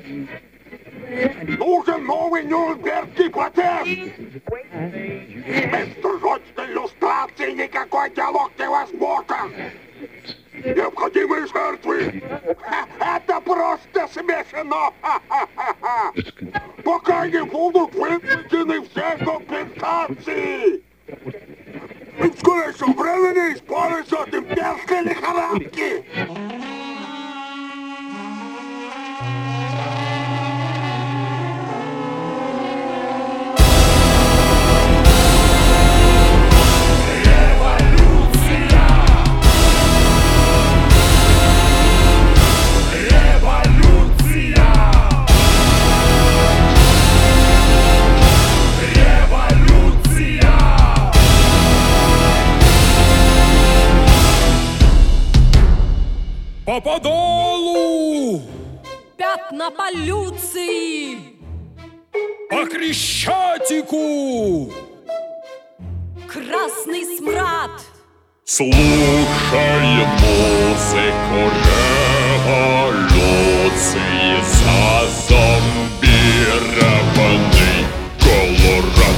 Нужен новый Нюрнбергский протест! Без срочной иллюстрации никакой диалог невозможен! Необходимые жертвы! Это просто смешно! Пока не будут выплачены все компенсации! И в скорейшем времени используют от имперской лихорадки! По подолу! Пятна полюции! По Крещатику! Красный смрад! Слушай музыку революции за зомбированный Колорад.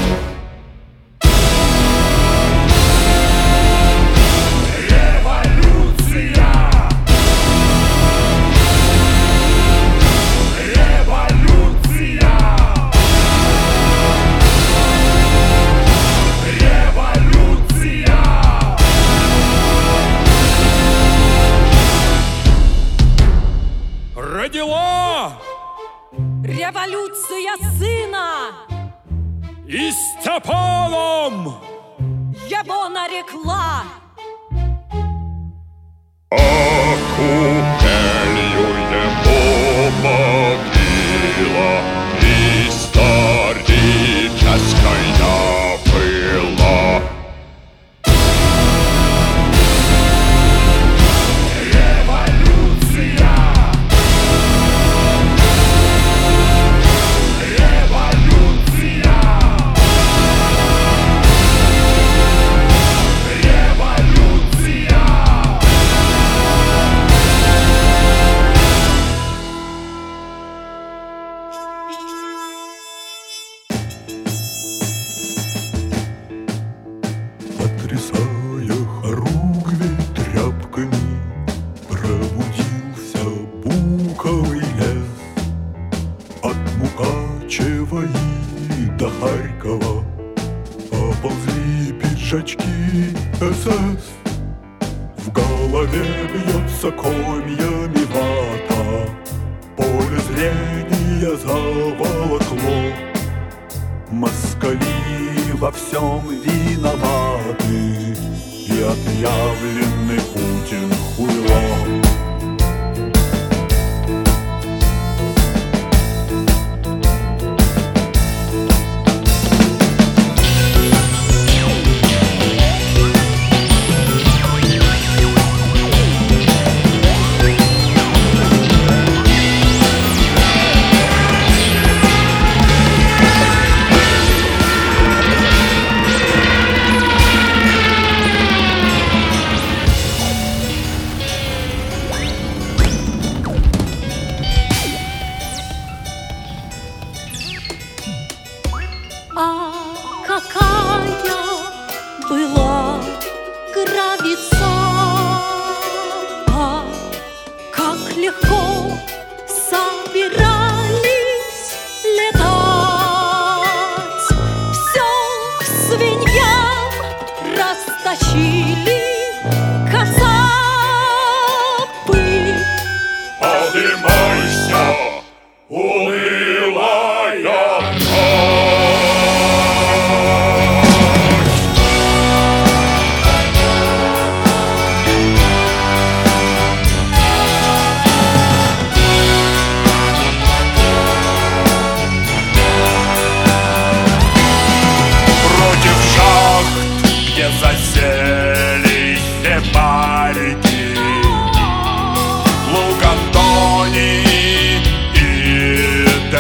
Родила Революция сына! и Степаном Его нарекла! а купелью ему могила историческая была. Потрясая хоругви тряпками, пробудился буковый лес. От Мукачева и до Харькова поползли пиджачки СС. В голове бьется комьями вата, поле зрения заволокло. Москали во всем виноваты, и отъявленный Путин хуйло. А какая была гравица, а как легко собирались летать. Все к свиньям растащили кацапы. Поднимайся, унылая против шахт, где засели сепарики, Лук Антоний и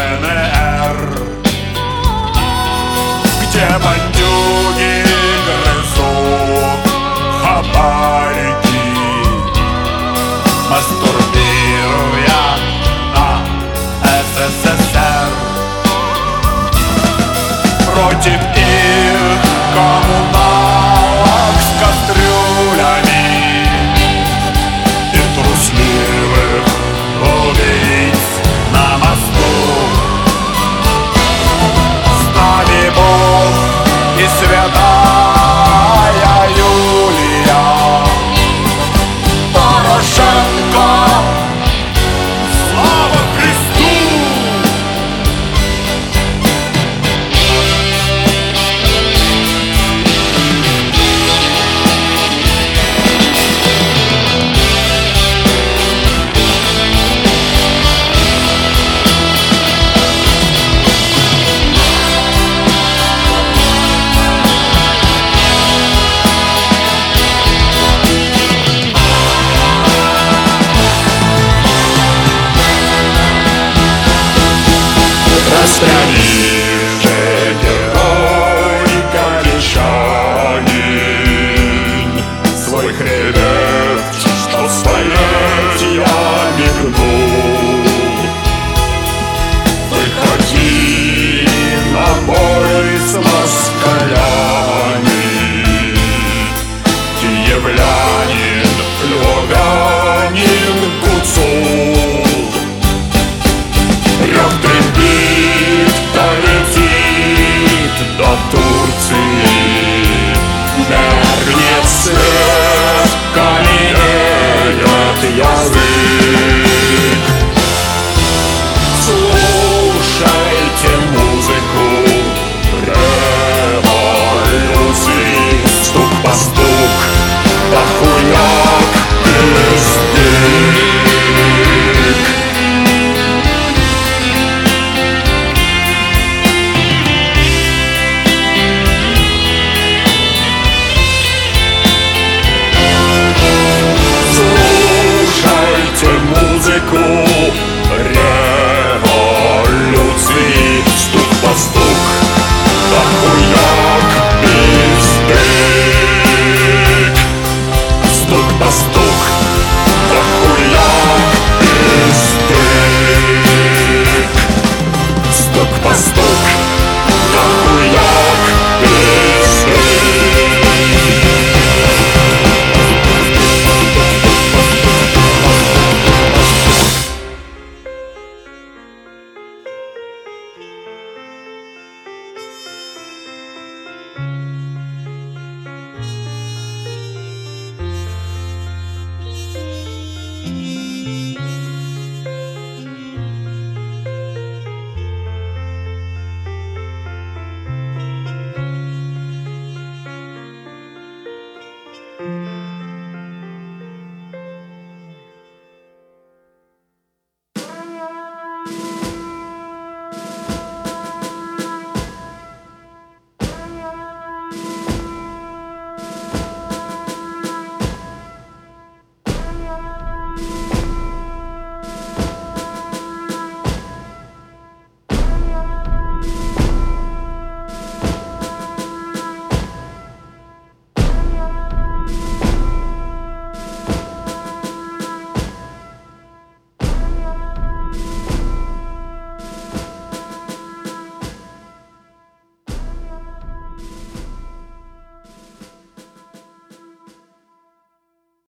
стране.